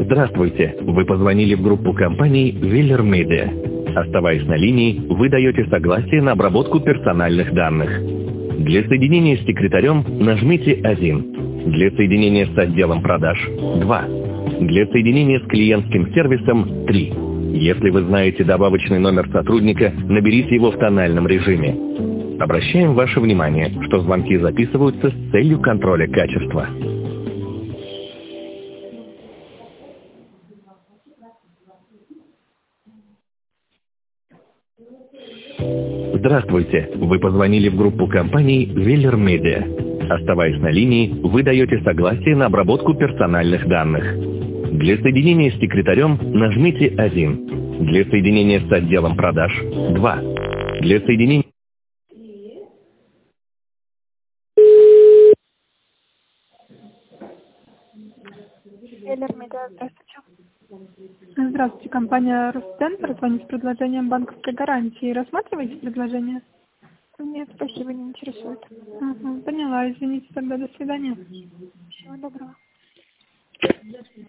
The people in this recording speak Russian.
Здравствуйте! Вы позвонили в группу компаний Веллер Media. Оставаясь на линии, вы даете согласие на обработку персональных данных. Для соединения с секретарем нажмите 1. Для соединения с отделом продаж 2. Для соединения с клиентским сервисом 3. Если вы знаете добавочный номер сотрудника, наберите его в тональном режиме. Обращаем ваше внимание, что звонки записываются с целью контроля качества. Здравствуйте! Вы позвонили в группу компаний Веллер Media. Оставаясь на линии, вы даете согласие на обработку персональных данных. Для соединения с секретарем нажмите 1. Для соединения с отделом продаж 2. Для соединения... Веллер Медиа, здравствуйте. Здравствуйте, компания Росцентр звонит с предложением банковской гарантии. Рассматриваете предложение? Нет, спасибо, не интересует. Поняла, извините, тогда до свидания. Всего доброго.